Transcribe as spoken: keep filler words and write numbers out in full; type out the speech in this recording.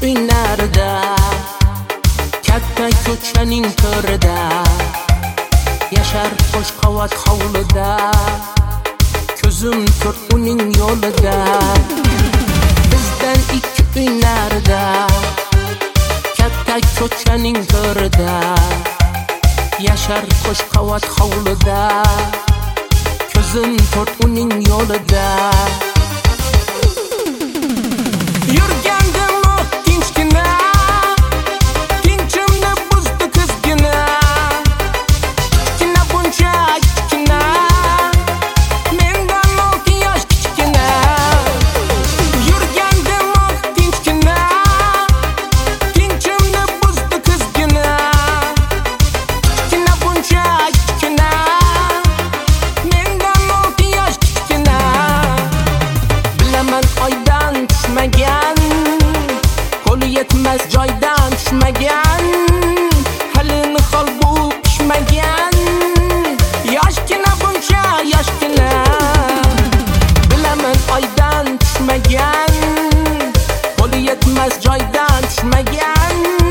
uylarda, katta ko'chaning to'rida yashar qo'shqavat hovlida, ko'zim to'rt uning yo'lida. Bizdan ikki uylarda, katta ko'chaning to'rida yashar qo'shqavat hovlida, ko'zim to'rt uning yo'lida. Yurgandim tinchgina, tinchimni buzdi kuzgina, kichkina buncha kichkina, mendan olti yosh kichkina. Yurgandim tinchgina, tinchimni buzdi kuzgina, kichkina buncha kichkina, mendan olti yosh kichkina. Bilaman oydan tushmagan, qo'li yetmas joydan tushmagan, hali nihol bu pishmagan, yoshgina buncha yoshgina. Bilaman oydan tushmagan, qo'li yetmas joydan tushmagan,